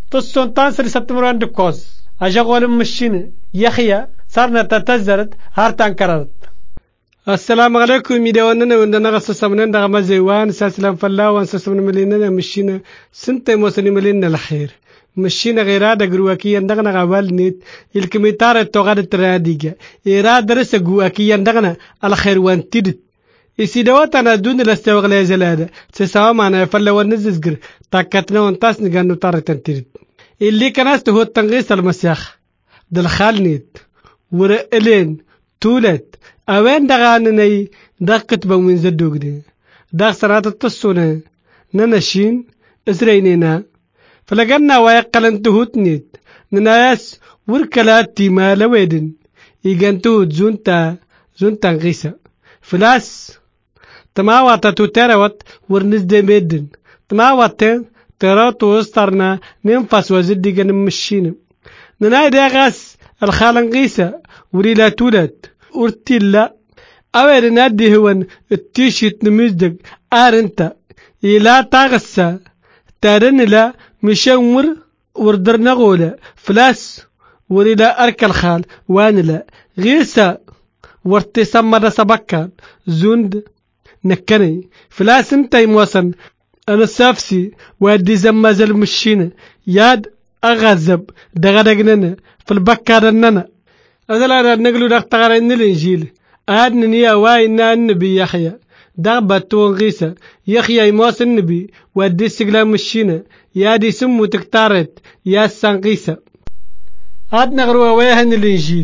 تصون تانسر ستمران دكوز أشغل مشينة يخيا صارنا تتزرت هارتان كررت. السلام عليكم يدوننا وندنا غصصمنا دغما زيوان ساسلام فلا وانسسمنا ملينا مشينا سنتي موسني ملينا الخير مشينا غيرادا غروكيا دغنا غوال نيت الكميتار التوغاد التراديجا إرادة رسقو أكيا دغنا الخير وانتدت إسيدواتنا دون الاستوغل زلادة تساوى معنا فلا ونززقر تاكتنا وانتاس نغانو تارتان تدت اللي كانت هو التنغيس المسيخ دالخال نيت ورقلين تولت أوين دغانني دقت بومين زدوغدي داغ سنات التصونة ننشين إسرينينا فلقنا ويقلن تهوتنيت نناياس وركلات تيما لويدن إيغانتوت زونتا غيسا فلاس تماواتا توتاروت ورنزدي ميدن تماواتا تراتو استرنا ننفس وزدي مشين نناي داغاس الخالن غيسا وريلا تولت أرتيلا أول نادي هون التيشيت نمزدق أرنتا إلا تغسى تارن لا مشمر وردرنا غولا فلاس وريلا أركل خال وانلا غيسا ورتسمى سبكا زوند نكني فلاس انتي موصن أنا سافسي وادي زمازل مشينا ياد أغذب دغدغننا في البكارننا هذا لا نقولوا دكتور إن الإنجيل أهدني واينا النبي يحيى دغبتون غيسا يحيى يموس النبي ودي سقلام مشينا يا دي سمو تكتارت يا سانقيسا هاد نغروا ويهن الإنجيل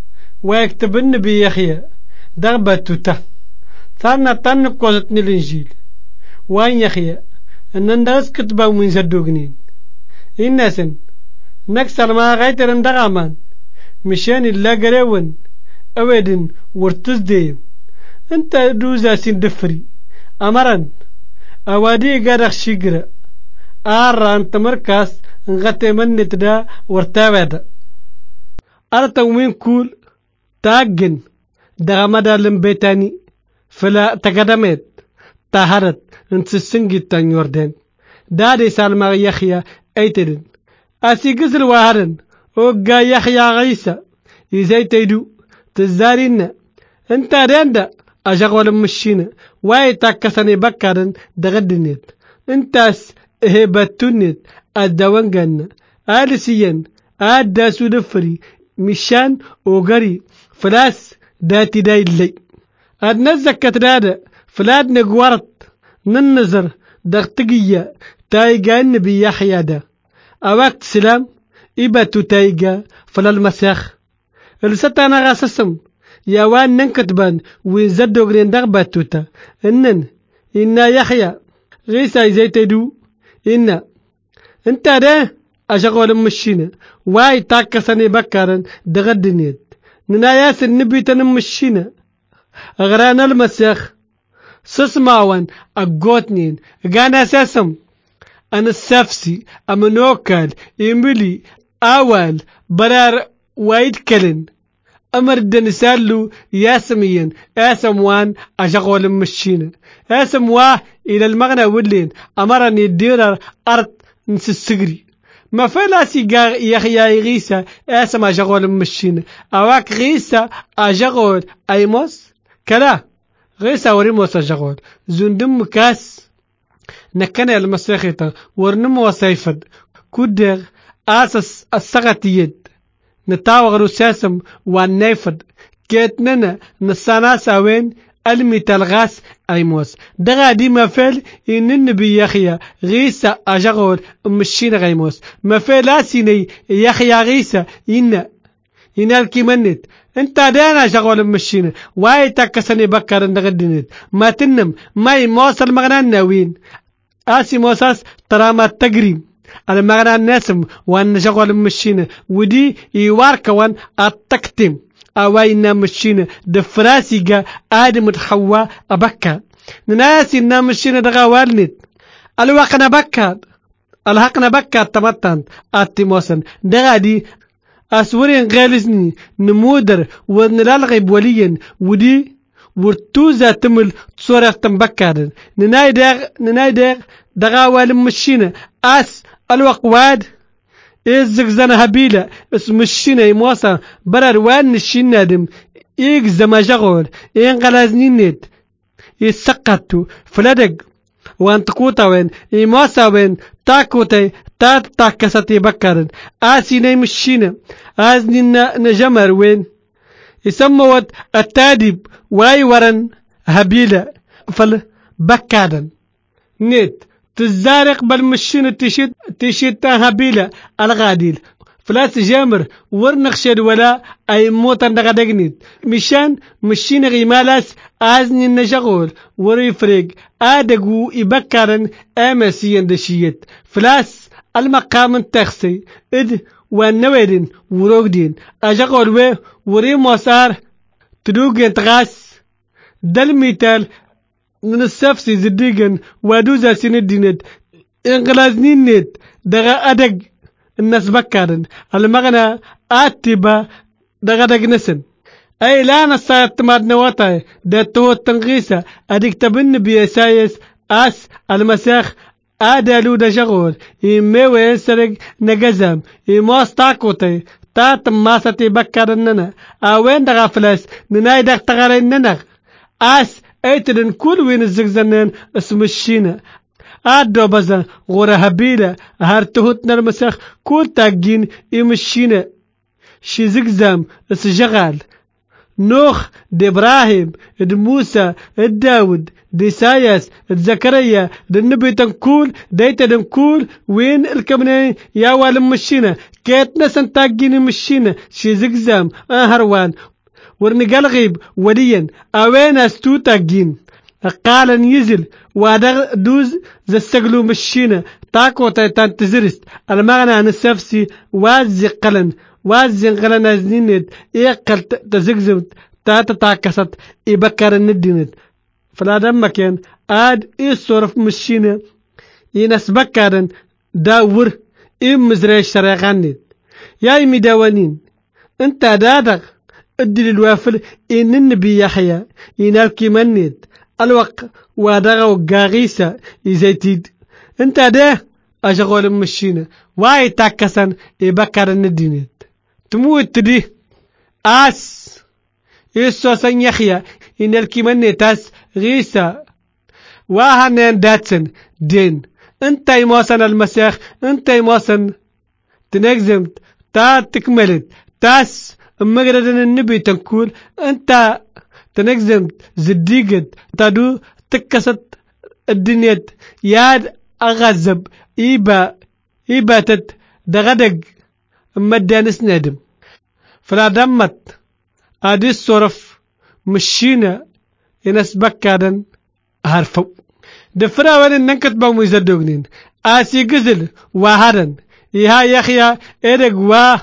ويكتب النبي يحيى دغبتوتا ثارنا تنقوزتني الإنجيل وين يحيى أن ندرس كتبه من زدوغنين إنسن نكسر ما غيتر ندغامان مشان الله قريون أودن ورتزدين انت دوزا سندفري أمران أوادي قادق شجرة آران تمركز انغتي من نتدا ورتاودا أرتوين كول تاقن دغمدا لمبيتاني فلا تقدمت تهرت انتسنجي تنيوردين دادي سالما يخيا ايتدن أسي قزل وهرن وقا يحيى عيسى يزاي تيدو تزارين انت رندا أشغل مشينا واي تاكسني بكارن دغدنيت انتاس هبتونيت الدوانغان آلسيين آداسو دفري مشان وغري فلاس داتي داي اللي أدنزكت دادا فلاد نقوارت ننظر دغتقية تايقا النبي يحيى دا أوقت سلام إباتو تايقا فلا المسيخ الستانا غاسسم يا وان ننكتبان وينزدو غرين دغباتوتا إنا يحيى غيسا يزيتدو انت ده أشغل مشينا واي تاكساني بكارن دغدنيت نناياس النبي تنمشينا أغرانا المسيخ سسماوان أقوتنين غانا ساسم أنا السافسي أمنوكال إمبلي أول برار وايد كلن أمر دنسالو ياسميا اسموان أشغل مشينا اسم واه إلى المغنى ولين أمرني الديرر أرض نسسقري ما فلاسي يخيا غيسا اسم أشغل مشينا أواك غيسا أشغل أيموس كلا غيسا وريموس أشغل زندم مكاس نكنا المسيخيتا ورنمو وسيفد كودر آسس السغتيد نتاوغ رساسم والنيفد كيتننا نساناس اوين الميت الغاس ايموس دغا دي مفل ان النبي يخيا غيسا اجغول مشين غيموس مفلاسيني يخيا غيسا ان الكيمنت انت دانا شغول مشين واي تاكسني بكر ندغدنت ما تنم ماي موصل مغنان ناوين آسي موساس تراما تقريم المغنى الناسم وان شغل مشينا ودي يوارك وان التكتم اوينا مشينا دفراسيقا آدم تحوا أبكا ناسي نا مشينا دغا والنت الوقنا بكا الحقنا بكا تمتان اتموسن دغا دي اسورين غالزني نمودر ونلالغيب وليا ودي ورتوزا تمل تصوريخ تنبكادن نناي دغا والم مشينا اس الوقواد زغزان هبيلة اسم الشينة يموصى برر وان الشين نادم زما جغول غلازنين نت يسقطو فلدق وان تقوتا وين يموصى وين تاكوتي تاكساتي بكرن آسيني مشينة آزنين نجمر وين يسموت التاديب واي ورن هبيلة فل بكادن نت تزارق بالمشينة تشيد هبيلة الغاديل فلاس جامر ورنخشد ولا أي موتن دغدغنيت مشان مشين غيمالاس آزني النجغول وريفريق آدقو يبكرن آمسيين دشيت فلاس المقام التخسي إد والنويدين وروغدين أجغول وي وري موسار تدوغين تغاس دالميتال من السفسي زديغن وادوزا سندينت انغلازنين نت دغا أدق الناس بكارن المغنى آتبا دغدغ نسن أي لا نصايت ماد نواتاي داتو التنغيسة أديك تبن بيسايس آس المساخ آدالو دا شغول إيميو ينسرق نغزام إيموس تاكوتي تاتم ماساتي بكارننا أوين دغا فلاس نناي دغ تغارننا آس أيتدن كل وين الزغزنين اسم الشينة آدو بزا غورا هبيلة هارتهوت نرمسخ كل تاقين إمشينة شي زغزام اسجغال نوح دي إبراهيم دي موسى داود دي سايس دي زكريا دي النبي تنكول ديتا دنكول وين الكمنين يا والم مشينة كيت نسن تاقين مشينة شي زغزام هروان ورنقال غيب وليا اوين استو تاقين قال يزل وادغ دوز زستقلو مشينة تاكو تايتان تزرست المغنى عن السفسي وازي قلن وازي قلن ازنينت ايقل تزقزمت تاتا تاكست يبكر الندينت فلا دم كان آد الصرف مشينة ينس بكارن داور مزريش سريغانيت يا مداونين انت دادغ ادي للوافل ان النبي يحيى ينالكي منيت الوق وادغا وقاغيسة يزيتيد انت ده اشغول مشينة واي تاكسن يبكر الندينت تموت دي آس يسو سن يحيى ينالكي منيتاس غيسة واهنين داتسن دين انت يموسن المسيح انت يموسن تنجزمت تا تكملت تاس مقردن النبي تنكول انت تنجزمت زديقت تادو تكست الدنيا ياد اغزب ايباتت دغدق مدانس نادم فلا دمت ادي الصرف مشينا ينس بكادن هارفو دفرا وين ننكت بامو يزدوغنين آسي قزل وهادن يها يخيا إرق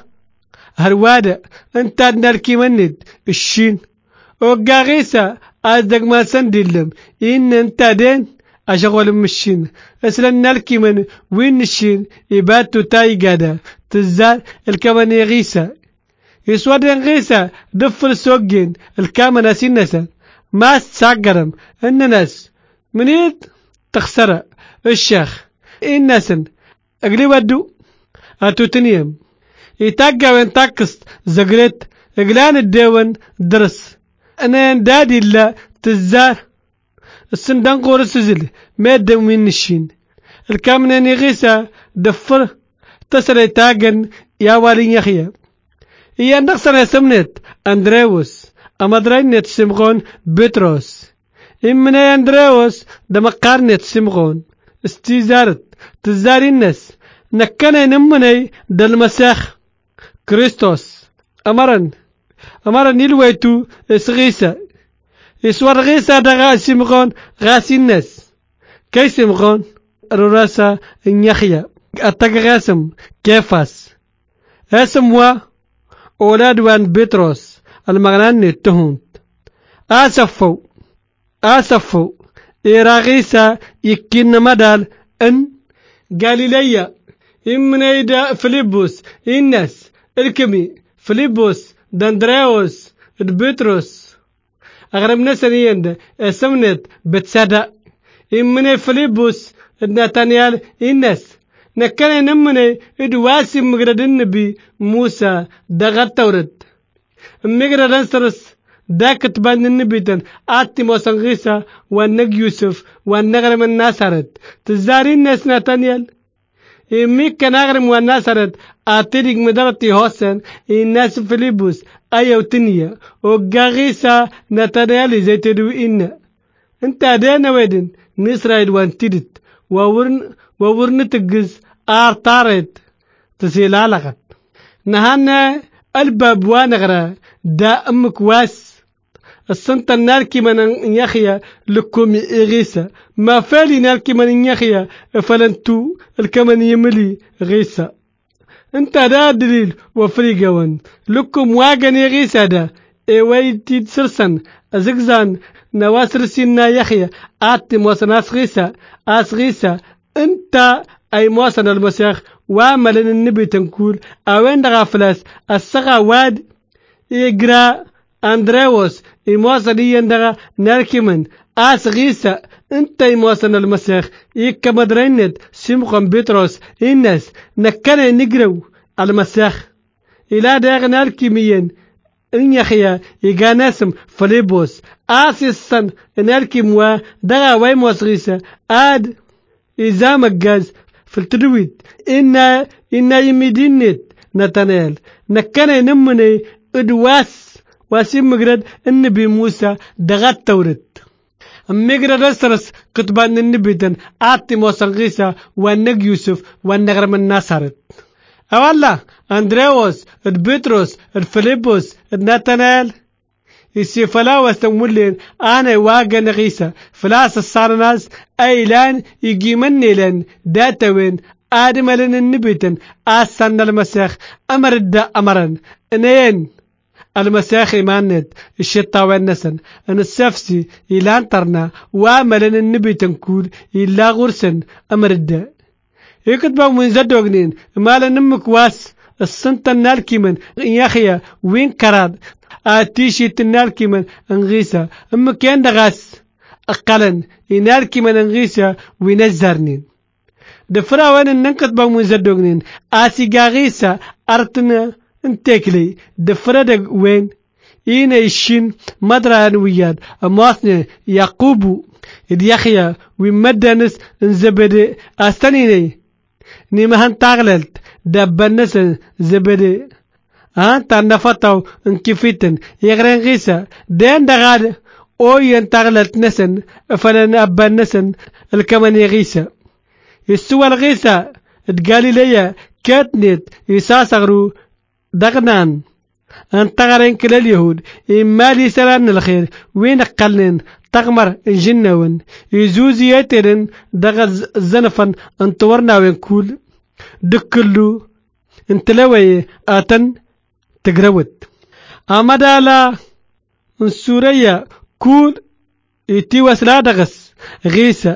هروادا انت نركي مند الشين وقاغيسا ازدق ما سندلم ان انت دين اشغل مشين اسلا نركي من وين الشين يباتو تاي قادا تزال الكمان يغيسا يسودن غيسا دفر سوقين الكامن سنسا ما تساقرم ان ناس منيد تخسر الشيخ الناسن اقلي ودو اتوتنيم يتاقى وين تاكست زقريت اقلان الديوان درس انا دادي الله تزار السندان قور السزل مادة من الشين الكامنين يغيسا دفر تسري تاقن يا والين يخيا إيا نقصر يسمنت أندريوس أمدرينت سمغون بطرس إمنا أندريوس دمقارنت سمغون استيزارت تزاري الناس نكنا نمني دالمساخ كريستوس أمرن يلويتو إسغيسا إسوار غيسا دغا سمغون غاسي الناس كي سمغون روراسا نيخيا أتاقاسم كيفاس اسموا أولاد وان بطرس المغنان التهونت آسفو إراغيسا يكين مدال ان غاليليا إمنا يدا فيليبوس الناس الكمي فيليبوس داندراوس بطرس أغرب ناس نيند اسمنت بتسادا إمنا فيليبوس ناتانيال الناس نكنا نمني إدواسي مقرد النبي موسى دغت تورد مقرد انسرس داكت بان النبي تن آتي موسى غيسى ونق يوسف ونغرم الناصرت تزاري الناس ناتانيال إميك كنغرم والناصرت آتيريك مدرتي حسن الناس فيليبوس أيو تنيا وغاغيسى ناتانيال زي تدو إنا انت دينا ويدن نسرائيل وانتدت وورن تجز آرتارت تسيلالغت نهانا الباب وانغرا دا أمك واس السنت نالكي من يخيا لكم إغيسا ما فالي نالكي من يخيا فلنتو الكمن يملي غيسا انت دا دليل وفريقوان لكم واغن يغيسا دا ايويتي سرسن ازقزان نواسر سينا يخيا آتي موسن أسغيسا انت أي موسن المسيح وعملن النبي تنكول اوين دغا فلاس السغا واد إجرا أندريوس موسن يندغا نالكيمن أسغيسا انت موسن المسيح إيكا مدرينت سيمقم بيتروس إنس نكنا نقرو المسيح إلا داغ نالكيميين إن يخيا يغانسم فليبوس آسيسن نالكيموا دغا واي موسغيسا آد إذا مجاز في التدويد إنا يمدينت نتانيل نكنا نمني إدواس واسيم مقرد النبي موسى دغات تورد مقرد أسرس كتبان النبي دن آتي موسغيسا ونق يوسف ونغرم الناصرت أولا أندريوس بيتروس فيليبوس ناتانيل يسي فلاوس تمولين أنا واقع نغيسة فلاس الصارناس أيلان يجيمني لن داتوين آدم لن النبيتن آسان المسيح أمر الدا أمرن إنين المسيح إيمانت الشطا والنسن أن السفسي إلان ترنا واملن النبيتن كول إلا غرسن أمر الدا يكتبوا من زدوغنين مالا نمك واس السنتن نالكيمن يخيا وين كراد آتيشي تنالكي من انغيسا اما كان دغاس اقلن ينالكي من انغيسا وينزرنين دفرا وين ننكت بمون زدوغنين آسي غاغيسا ارتنا انتكلي دفرا دغ وين إينا يشين مدران وياد امواسنا يعقوبو يخيا ويمدنس انزبدي استنيني نيمهان تاغللت دبنس زبدي تنفتو انكفتن يغرن غيسا دين دغاد او ينتغلت نسن فلن ابا نسن الكمن يغيسا يسوى الغيسا تقالي ليا كاتنت يساسغرو دغنان انتغرن كل اليهود إما لي سلان الخير وين قلن تغمر جنون يزوزي يترن دغز زنفن انتورنا وين كول دكلو انتلوي آتن تقروت أمدالا سوريا كول إتي وسلا دغس غيسا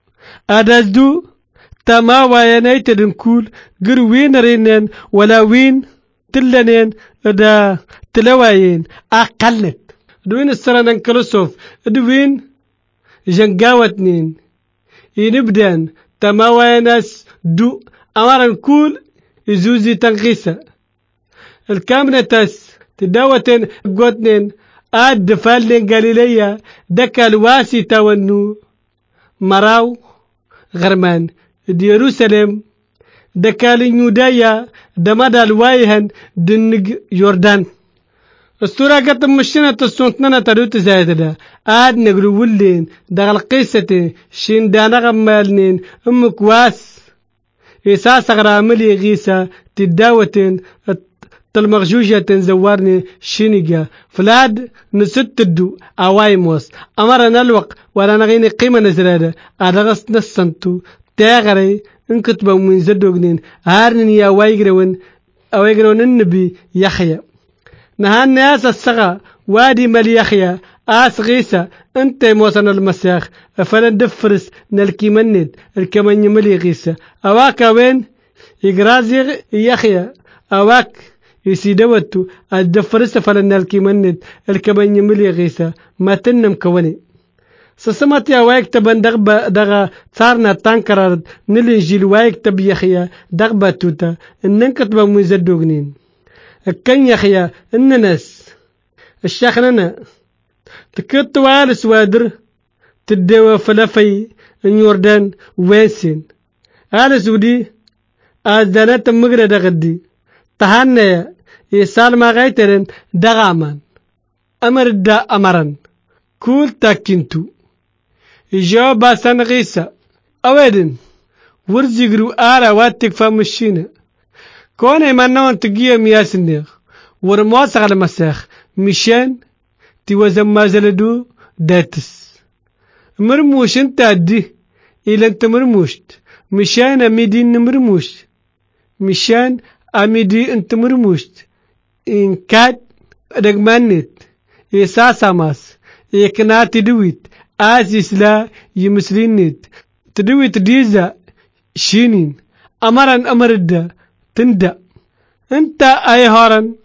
أدازدو تما وينيتدن كول غير وين رينين ولا وين تلنين دا تلوايين أقلت دوين السرانان كرسوف دوين جنقاوتنين ينبدان تما ويناس دو أمارن كول يزوزي تنغيسا الكامنة تاس تداوتن قوتنين آد دفالين غاليليا دكا الواسي تاونو مراو غرمان دي يروسلم دكالين يودايا دمادا الوايهن دنق يوردان السورة قد مشينا تسونتنا تدوت زايدة آد نقلو ولين دغل قيسة شين دانا غمالنين كواس إساس غراملي غيسا تداوتن تلمغجوجة زوارني شينيجا فلاد نستدو أوايموس أمرنا الوق ولا نغيني قيمة نزرادة أدغس نسنتو تاغري انكتبا من زدوغنين هارنين يا وايقرون النبي يحيى نهان ناس السغا وادي ملي يحيى آس غيسا انت موسن المسيح فلن دفرس نلكي مند الكمان يملي غيسا أواكا وين يقرازي يحيى أواك يسيدوتو الدفرس فلن نلكي مند الكمان يملي غيسا ما تنم كوني سسمت يا ويكتب دغ صارنا تنكرر نلنجيل ويكتب يخيا دغبا توتا إنن كتب مزدوغنين كان يخيا إننس الشيخنا تكت والس وادر تدوى فلافي نيوردان ويسين آلس ودي آزدانات مغرى دغدي تهانا يسال ما غيترن دغامان أمر دا أمرن كول تاكينتو إجابة سنغيسة أودن ورزيقرو آرا واتك فامشينا كوني منون تقيا مياسنيغ ورمواس على مساخ مشان توزن مازلدو داتس مرموش انت عدي إلا انت مرموشت مشان أميدي مرموش مشان أميدي انت مرموشت إن كاد رقمانيت إساسا ماس يكنات دويت آسيس لا يمسلينيت تدويت ديزا شينين أمران أمرد تندا انت أي هارن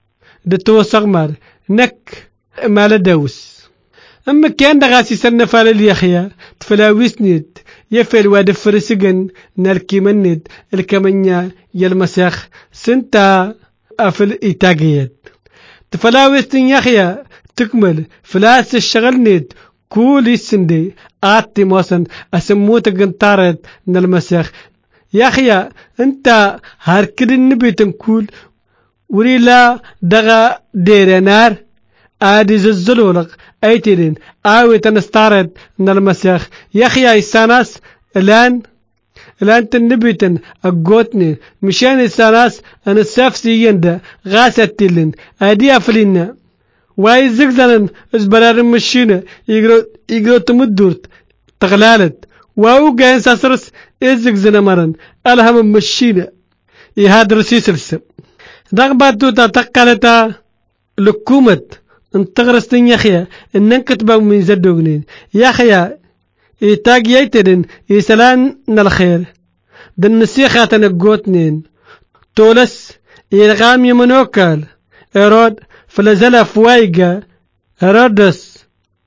دتوسق مار نك مال دوس أما كان دغاسي سنفال اليخيا تفلاويسنيت يفل واد فرسجن نركي منيت الكمنيا يلمسخ سنتا أفل إتاجيت تفلاويسن يخيا تكمل فلاس الشغل نيت كولي سندي آتي موسن أسموت قنطارت نلمسخ يخيا انت هاركد النبي تنكول وريلا دغا ديرنار آدي زلزلولق ايتين آوي تنستارد نلمسخ يخيا إساناس الآن تنبيتن أقوتني مشان إساناس أنا السافسي يندا غاستلن أدي أفلين واي زقزلن إزبرار مشينة يقرو تمدورت تغلالت واو جاين ساسرس إزقزنا مرن ألهم مشينة يهاد رسيسلس دغباتو تتقلتا لكومت انتغرستن يخيا إنن كتبوا من زدوغنين يخيا إيتاق ييتدن يسلان نالخير دن نسيخة تنقوتنين تولس يلغام يمنوكال إرود فلزلا فوايقا هرودس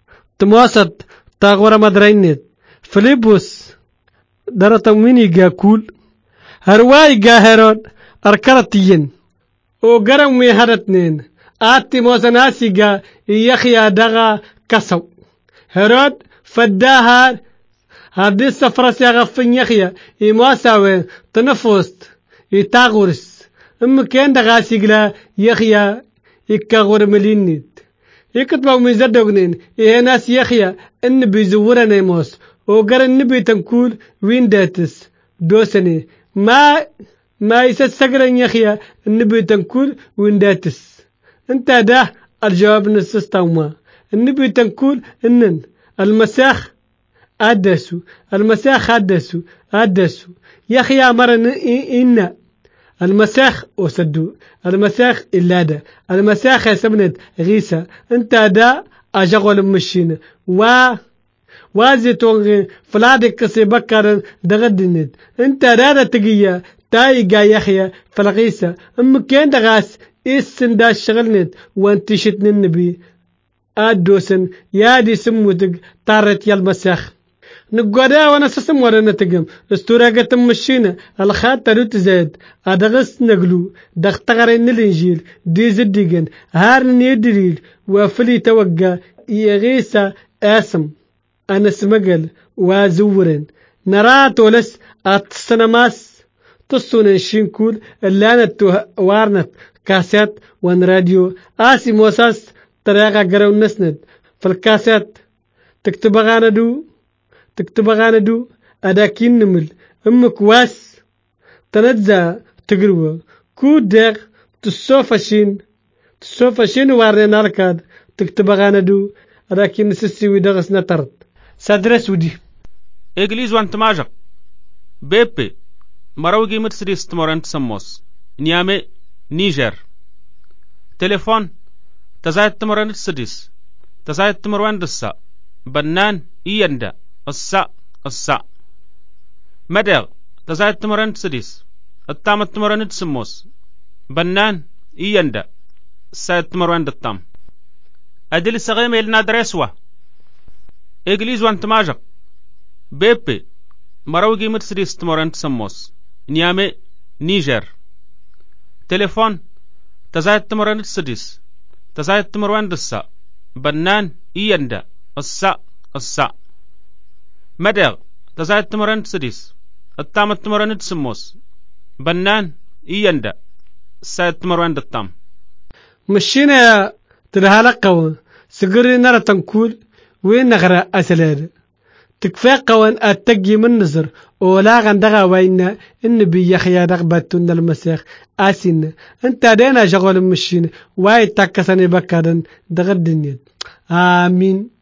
تموسط تاغورا مدرينيت فليبوس درتا مينيقا كول هروايقا هرود أركرتين وقرم ميهرتنين آتي موسناسيقا يخيا دغا كسو هرود فداها هذه السفرة سيغفن يخيا يموساوين تنفوست يتاغورس كان دغا سيقلا يخيا يكاغور ملينيت يكتبوا من زدوغنين ناس يخيا ان بيزورا نيموس وقر النبي تنكول وين داتس دوسني ما يسسقرن يخيا النبي تنكول وين داتس انت ده الجواب نسستوما النبي تنكول انن المساخ أدسو المساخ أدسو يخيا مرن إن المساخ وسدو المساخ إلا المساخ يسمنت غيسة انت دا أجغل مشين وازي تونغي فلادك كسي بكارن دغدنت انت دا تقيا تايقا يخيا فالغيسة كين دغاس إسن دا شغلنت وانتشتن النبي أدوسن يادي سموتك طارت يالمساخ نقودا وانا سسم ورنا تقم استوراقة مشينا الخات تروت زاد أدغس نقلو دختغرين الإنجيل ديز الديقن هارن يدريل وفلي توقع يغيسا آسم أنا سمقل وزورن نرات ولس أتصنماس تصون شينكول اللانت وارنت كاسات وان راديو آسي موساس طريقة قرون نسند فالكاسات تكتب غاندو أداكين نمل كواس تنزا تقروا كود دير تسوفشين وارنا ركاد تكتب غاندو أداكين نسسي ودغس نطرد سادرس ودي إجليز وانت ماجق بيبي مروجي مرسري استمرانت سموس نيامي نيجر تليفون تزايد تمرانت سديس تزايد تمران دسا بنان إياندا السا مدغ تزايد تمرانت سديس التامت تمرانت سموس بنان إياندا سايد تمران دتام أدل سغيم إلنا درسوا إجليز وانت ماجق بيبي مروجي مرسيدس تمرنت سموس نيامي نيجر تليفون تزايد تمرنت سديس تزايد تمرن دسا بنان إيندا السا مدغ تزايد تمرنت سديس التامت تمرنت سموس بنان إيندا سايد تمرن دتام مشينا تلهالقوا سقري نرى تنكول وين نغرى أسلاد تكفى قوان أتجي من نظر ولا غندغا وين إن بيخيا رغبتون المسيح أسين أنت دينا شغل مشين واي تكسني بكادن دغر الدنيا آمين.